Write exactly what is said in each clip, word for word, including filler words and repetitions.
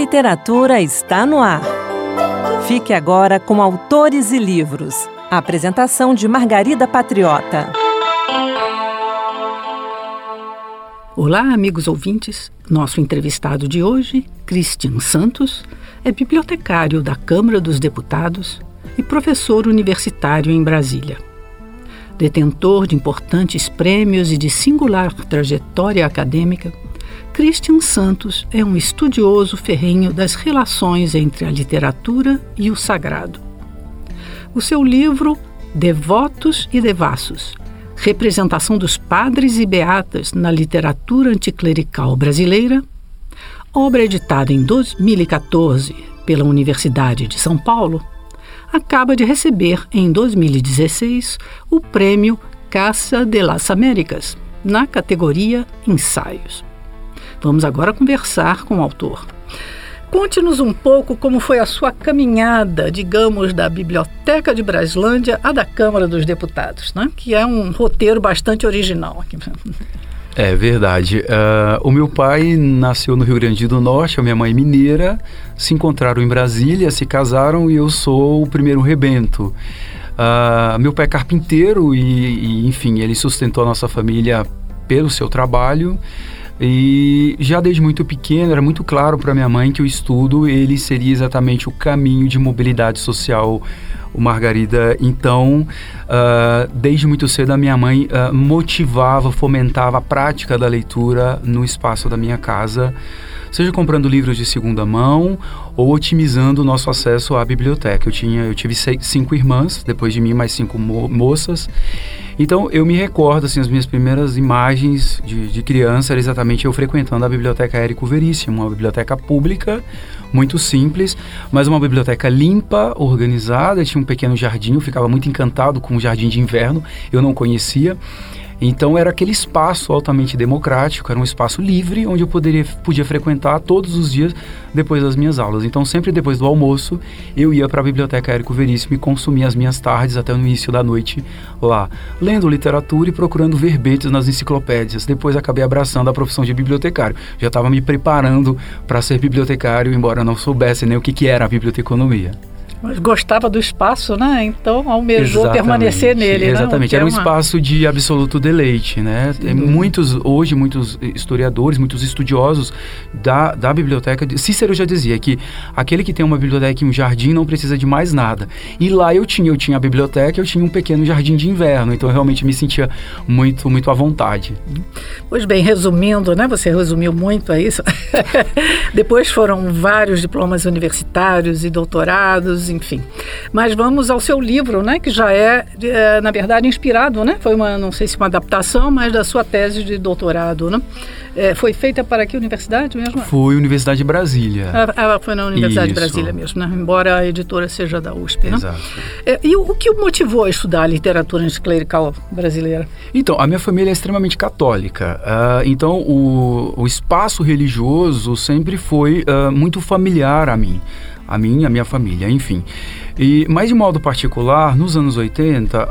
Literatura está no ar. Fique agora com Autores e Livros. A apresentação de Margarida Patriota. Olá, amigos ouvintes. Nosso entrevistado de hoje, Cristian Santos, é bibliotecário da Câmara dos Deputados e professor universitário em Brasília. Detentor de importantes prêmios e de singular trajetória acadêmica, Cristian Santos é um estudioso ferrenho das relações entre a literatura e o sagrado. O seu livro Devotos e Devassos, Representação dos Padres e Beatas na Literatura Anticlerical Brasileira, obra editada em dois mil e catorze pela Universidade de São Paulo, acaba de receber em dois mil e dezesseis o prêmio Casa de las Américas, na categoria Ensaios. Vamos agora conversar com o autor. Conte-nos um pouco como foi a sua caminhada, digamos, da Biblioteca de Braslândia à da Câmara dos Deputados, né? Que é um roteiro bastante original aqui. É verdade. Uh, o meu pai nasceu no Rio Grande do Norte, a minha mãe mineira, se encontraram em Brasília, se casaram e eu sou o primeiro rebento. Uh, meu pai é carpinteiro e, e, enfim, ele sustentou a nossa família pelo seu trabalho. E já desde muito pequeno era muito claro para minha mãe que o estudo ele seria exatamente o caminho de mobilidade social, o Margarida. Então, uh, desde muito cedo a minha mãe uh, motivava, fomentava a prática da leitura no espaço da minha casa, seja comprando livros de segunda mão ou otimizando o nosso acesso à biblioteca. Eu, tinha, eu tive seis, cinco irmãs, depois de mim mais cinco mo- moças. Então, eu me recordo, assim, as minhas primeiras imagens de, de criança era exatamente eu frequentando a Biblioteca Érico Veríssimo, uma biblioteca pública, muito simples, mas uma biblioteca limpa, organizada, tinha um pequeno jardim, eu ficava muito encantado com o jardim de inverno, eu não conhecia. Então era aquele espaço altamente democrático, era um espaço livre onde eu poderia, podia frequentar todos os dias depois das minhas aulas. Então sempre depois do almoço eu ia para a Biblioteca Érico Veríssimo e consumia as minhas tardes até o início da noite lá, lendo literatura e procurando verbetes nas enciclopédias. Depois acabei abraçando a profissão de bibliotecário. Já estava me preparando para ser bibliotecário, embora não soubesse nem o que, que era a biblioteconomia. Mas gostava do espaço, né? Então almejou exatamente, permanecer nele. Exatamente, né? Era um uma... espaço de absoluto deleite, né? Tem muitos, hoje, muitos historiadores, muitos estudiosos da, da biblioteca. Cícero já dizia que aquele que tem uma biblioteca e um jardim não precisa de mais nada. E lá eu tinha, eu tinha a biblioteca, eu tinha um pequeno jardim de inverno, então eu realmente me sentia muito, muito à vontade. Pois bem, resumindo, né? Você resumiu muito a isso. Depois foram vários diplomas universitários e doutorados, enfim. Mas vamos ao seu livro, né, que já é, é, na verdade, inspirado, né? Foi uma, não sei se uma adaptação, mas da sua tese de doutorado, né? É, foi feita para que universidade mesmo? Foi Universidade de Brasília. Ah, ah, foi na Universidade Isso. de Brasília mesmo, né? Embora a editora seja da U S P, né? Exato. É, e o, o que o motivou a estudar a literatura anticlerical brasileira? Então, a minha família é extremamente católica. Uh, então, o, o espaço religioso sempre foi uh, muito familiar a mim. A mim, a minha família, enfim. E, mas de modo particular, nos anos oitenta,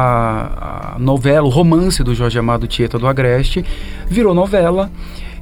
a, a novela, o romance do Jorge Amado Tieta do Agreste virou novela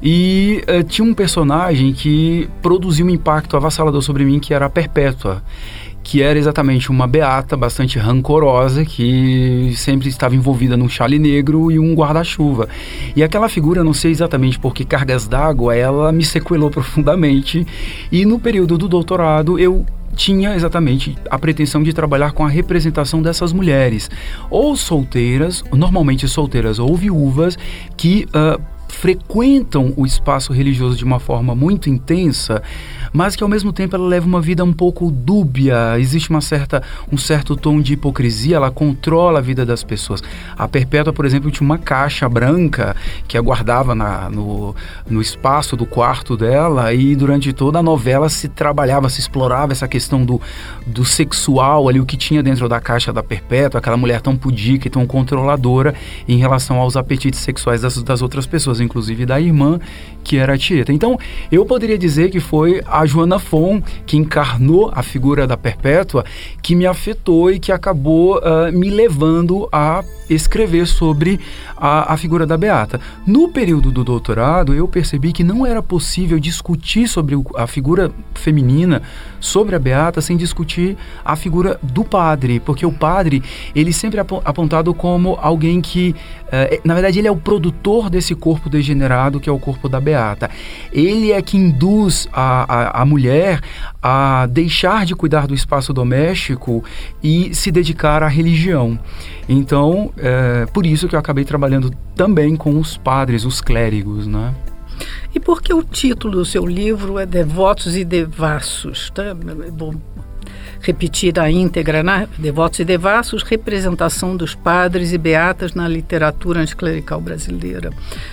e uh, tinha um personagem que produziu um impacto avassalador sobre mim, que era a Perpétua, que era exatamente uma beata bastante rancorosa, que sempre estava envolvida num chale negro e um guarda-chuva. E aquela figura, não sei exatamente por que cargas d'água, ela me sequelou profundamente. E no período do doutorado, eu tinha exatamente a pretensão de trabalhar com a representação dessas mulheres, ou solteiras, normalmente solteiras ou viúvas, que uh, frequentam o espaço religioso de uma forma muito intensa, mas que ao mesmo tempo ela leva uma vida um pouco dúbia, existe uma certa, um certo tom de hipocrisia, ela controla a vida das pessoas. A Perpétua, por exemplo, tinha uma caixa branca que aguardava na, no, no espaço do quarto dela, e durante toda a novela se trabalhava, se explorava essa questão do, do sexual ali, o que tinha dentro da caixa da Perpétua, aquela mulher tão pudica e tão controladora em relação aos apetites sexuais das, das outras pessoas, inclusive da irmã, que era a Tieta. Então, eu poderia dizer que foi a Joana Fon, que encarnou a figura da Perpétua, que me afetou e que acabou uh, me levando a escrever sobre a, a figura da Beata. No período do doutorado, eu percebi que não era possível discutir sobre o, a figura feminina, sobre a Beata, sem discutir a figura do padre, porque o padre, ele sempre é apontado como alguém que, uh, na verdade, ele é o produtor desse corpo degenerado, que é o corpo da Beata. Ele é que induz a, a, a mulher a deixar de cuidar do espaço doméstico e se dedicar à religião. Então, é por isso que eu acabei trabalhando também com os padres, os clérigos, né? E por que o título do seu livro é Devotos e Devassos? Tá? Vou repetir a íntegra, né? Devotos e Devassos, representação dos padres e beatas na literatura anticlerical brasileira.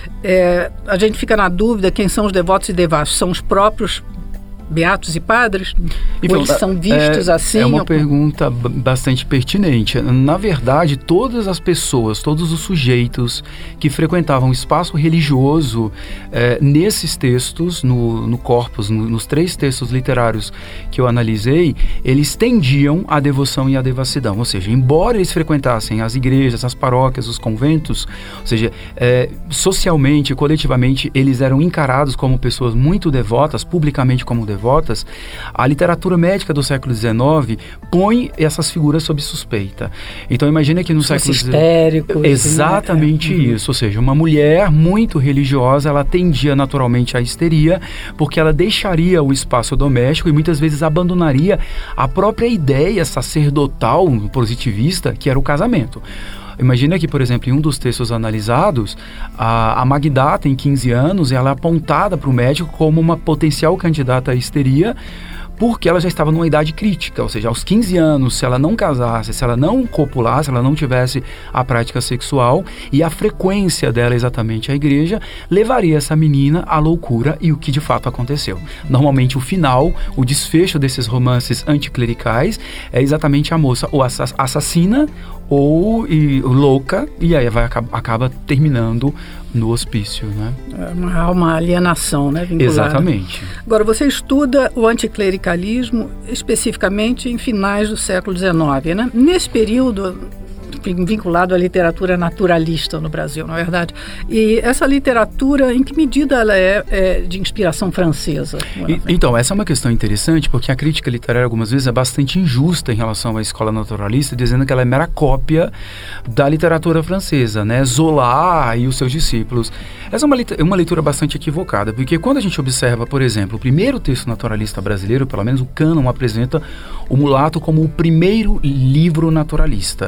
É, a gente fica na dúvida quem são os devotos e devassos. São os próprios beatos e padres? Então, ou eles são vistos é, assim? É uma ou... pergunta b- bastante pertinente. Na verdade, todas as pessoas, todos os sujeitos que frequentavam o espaço religioso, é, nesses textos, no, no corpus, no, nos três textos literários que eu analisei, eles tendiam à devoção e à devassidão. Ou seja, embora eles frequentassem as igrejas, as paróquias, os conventos, ou seja, é, socialmente, coletivamente, eles eram encarados como pessoas muito devotas, publicamente como devotas, devotas, a literatura médica do século dezenove põe essas figuras sob suspeita. Então imagina que no Os século histéricos, dezenove... Exatamente né? isso. Ou seja, uma mulher muito religiosa, ela tendia naturalmente à histeria, porque ela deixaria o espaço doméstico e muitas vezes abandonaria a própria ideia sacerdotal positivista, que era o casamento. Imagina que, por exemplo, em um dos textos analisados, a, a Magda tem quinze anos e ela é apontada para o médico como uma potencial candidata à histeria, porque ela já estava numa idade crítica, ou seja, aos quinze anos, se ela não casasse, se ela não copulasse, se ela não tivesse a prática sexual, e a frequência dela exatamente à igreja, levaria essa menina à loucura, e o que de fato aconteceu. Normalmente o final, o desfecho desses romances anticlericais é exatamente a moça ou assassina ou e, louca, e aí vai, acaba, acaba terminando no hospício, né? É uma, uma alienação, né? Vinculada. Exatamente. Agora, você estuda o anticlericalismo especificamente em finais do século dezenove, né? Nesse período, vinculado à literatura naturalista no Brasil, na verdade. E essa literatura, em que medida ela é, é de inspiração francesa? E, então, essa é uma questão interessante, porque a crítica literária algumas vezes é bastante injusta em relação à escola naturalista, dizendo que ela é mera cópia da literatura francesa, né? Zola e os seus discípulos. Essa é uma, uma leitura bastante equivocada, porque quando a gente observa, por exemplo, o primeiro texto naturalista brasileiro, pelo menos o cânon apresenta o Mulato como o primeiro livro naturalista.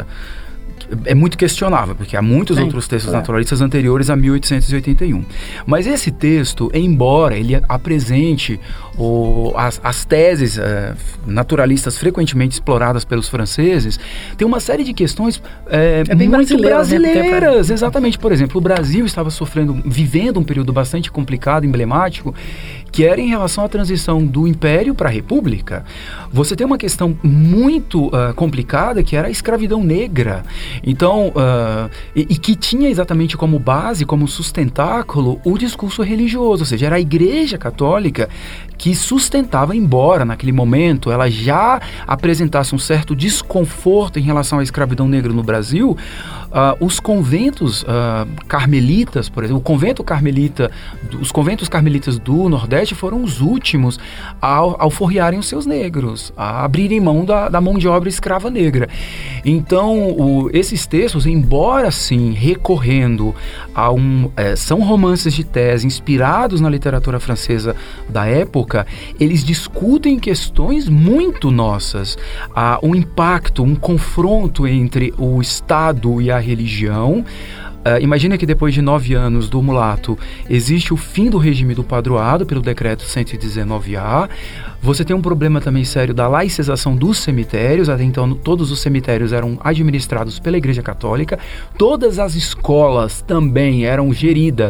É muito questionável, porque há muitos Sim, outros textos é. naturalistas anteriores a mil oitocentos e oitenta e um. Mas esse texto, embora ele apresente o, as, as teses é, naturalistas frequentemente exploradas pelos franceses, tem uma série de questões é, é bem muito brasileiras. Né? Exatamente. Por exemplo, o Brasil estava sofrendo, vivendo um período bastante complicado, emblemático, que era em relação à transição do Império para a República. Você tem uma questão muito uh, complicada, que era a escravidão negra. Então, uh, e, e que tinha exatamente como base, como sustentáculo, o discurso religioso, ou seja, era a Igreja Católica que sustentava, embora naquele momento ela já apresentasse um certo desconforto em relação à escravidão negra no Brasil, uh, os conventos uh, carmelitas, por exemplo, o convento carmelita, os conventos carmelitas do Nordeste foram os últimos a alforriarem os seus negros, a abrirem mão da, da mão de obra escrava negra. Então, o, esses textos, embora sim recorrendo a um... É, são romances de tese inspirados na literatura francesa da época, eles discutem questões muito nossas. Há um impacto, um confronto entre o Estado e a religião. Uh, imagina que depois de nove anos do Mulato, existe o fim do regime do padroado pelo decreto cento e dezenove A. Você tem um problema também sério da laicização dos cemitérios. Até então, todos os cemitérios eram administrados pela Igreja Católica. Todas as escolas também eram geridas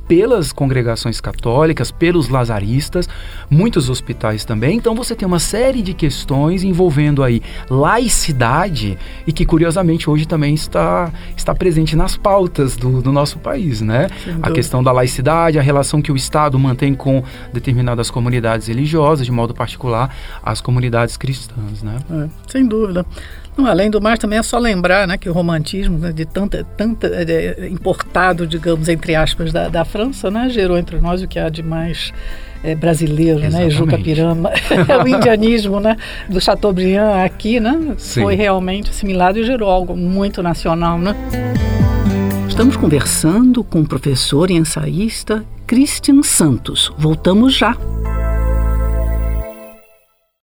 pelas congregações católicas, pelos lazaristas, muitos hospitais também. Então você tem uma série de questões envolvendo aí laicidade e que curiosamente hoje também está, está presente nas pautas do, do nosso país, né? A questão da laicidade, a relação que o Estado mantém com determinadas comunidades religiosas, de modo particular as comunidades cristãs, né? É, sem dúvida. Não, além do mais, também é só lembrar, né, que o romantismo, né, de tanta, tanta é, importado, digamos, entre aspas, da, da França, né, gerou entre nós o que há de mais é, brasileiro, né, Juca Pirama, o indianismo, né, do Chateaubriand aqui, né, Sim. foi realmente assimilado e gerou algo muito nacional, né. Estamos conversando com o professor e ensaísta Christian Santos. Voltamos já.